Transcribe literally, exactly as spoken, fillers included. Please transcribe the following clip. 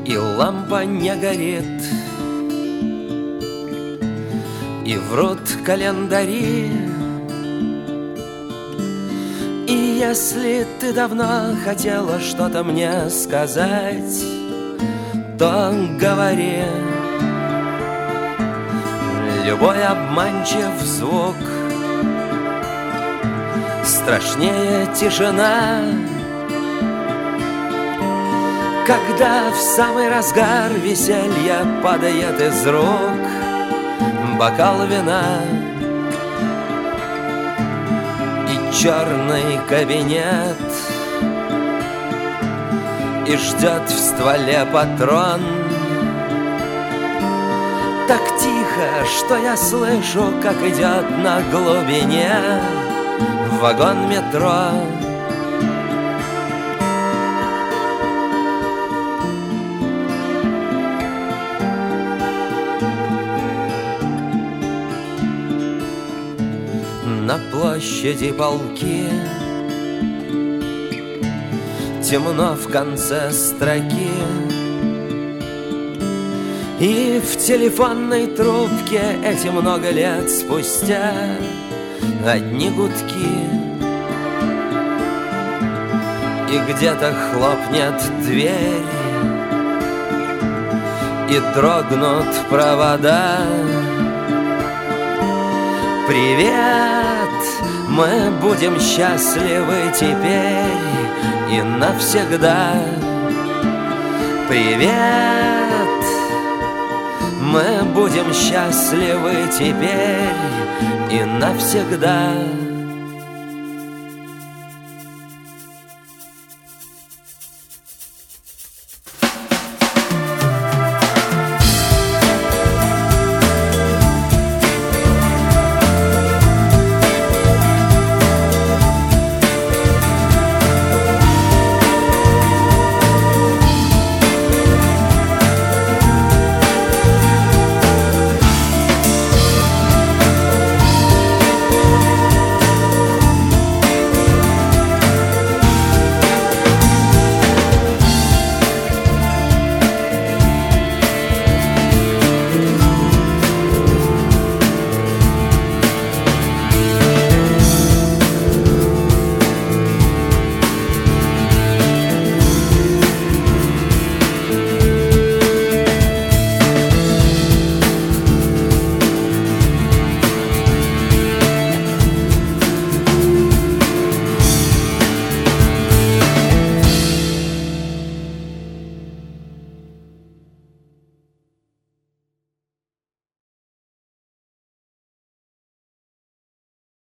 и лампа не горит, и врут календари. И если ты давно хотела что-то мне сказать, то говори. Любой обманчив звук страшнее тишина, когда в самый разгар веселья падает из рук бокал вина. И черный кабинет, и ждет в стволе патрон. Так тихо, что я слышу, как идет на глубине вагон метро. На площади полки, темно в конце строки, и в телефонной трубке эти много лет спустя одни гудки. И где-то хлопнет дверь, и дрогнут провода. Привет, мы будем счастливы теперь и навсегда. Привет, мы будем счастливы теперь и навсегда.